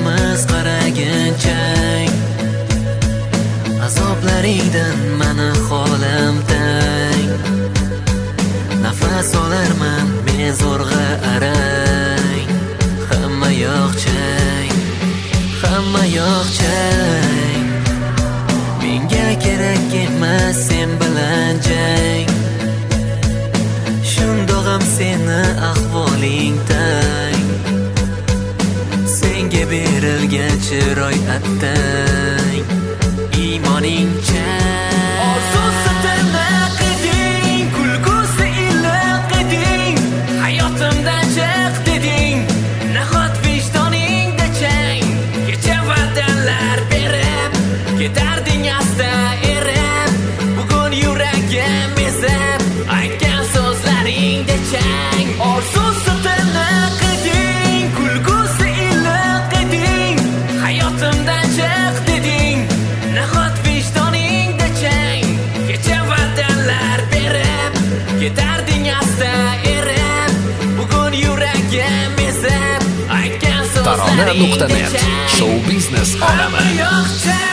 ko'zlarimiz qaraguncha azoblaringdan mani holim tang. Nafas olarman men zo'rg'a arang. Hamma yoq chang, hamma yoq chang. Menga kerak emas sen bilan jang. Shundoq ham seni ahvoling tang. Senga berilgan chiroy attang. Imoning chang. Orzusi tiniq eding, kulgusi iliq eding. Hayotimdan chiq deding, nahot vijdoningda chang. Kecha va'dalar berib, ketarding asta erib. Bugun yuragim ezib, aytgan so'zlaringda chang. Orzusi tiniq eding, kulgusi iliq eding. Hayotimdan chiq deding, nahot vijdoningda chang. Kecha va'dalar berib, ketarding asta erib. Bugun yuragim ezib, aytgan so'zlaringda chang. Tarona.net Show biznes olami.